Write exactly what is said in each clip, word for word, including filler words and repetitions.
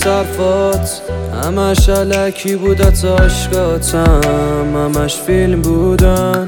نیست حرفات، همش علکی بود عشقاتم، همش فیلم بودن.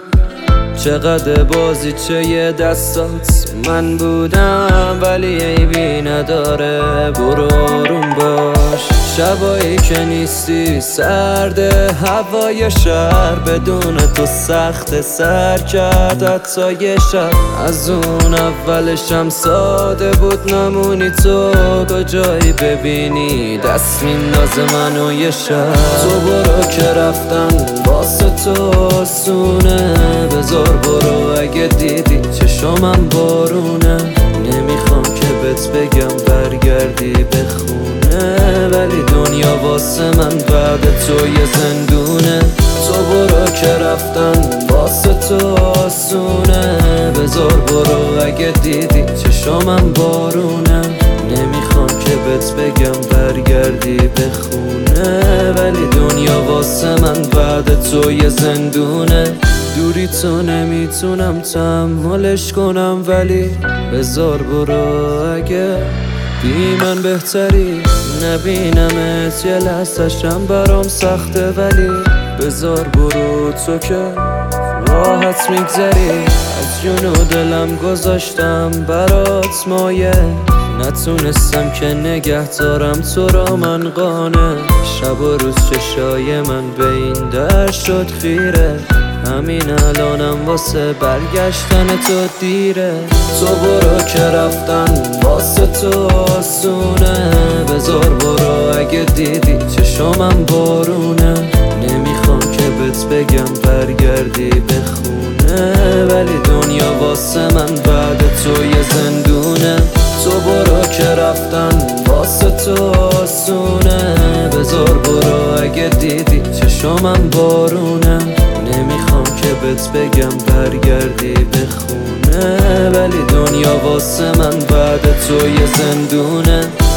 چقدر بازی چه یه دستات من بودم، ولی عیبی نداره برو آروم باش. شبایی که نیستی سرده هوای شهر، بدون تو سخت سر کرد حتی یه شب. از اون اولشم ساده بود نمونی تو، کجایی ببینی دست میندازه منو یه شب. تو برو که رفتن واسه تو آسونه، بذار برو اگه دیدی چشمم بارونه. نمیخوام که بهت بگم برگردی به خونه، ولی دنیا واسه من بعد تو یه زندونه. تو برو که رفتن واسه تو آسونه، بذار برو اگه دیدی چشمم بارونه. نمیخوام که بهت بگم برگردی به خونه، ولی دنیا واسه من بعد تو یه زندونه. دوری تو نمیتونم تحملش کنم، ولی بذار برو اگه بی من بهتری. نبینمت یه لحظه‌شم برام سخته، ولی بذار برو تو که راحت میگذری. از جون و دلم گذاشتم برات مایه، نتونستم که نگه دارم تو را من قانه. شب و روز چشای من به این در شد خیره، همین الانم واسه برگشتن تو دیره. تو برو که رفتن واسه تو آسونه، بذار برو اگه دیدی چشمم بارونه. نمیخوام که بهت بگم برگردی به خونه، ولی دنیا واسه من بعد تو یه زندونه. تو برو که رفتن واسه تو آسونه، بذار برو اگه دیدی چشمم بارونه. نمیخوام که بهت بگم برگردی به خونه، ولی دنیا واسه من بعد تو یه زندونه.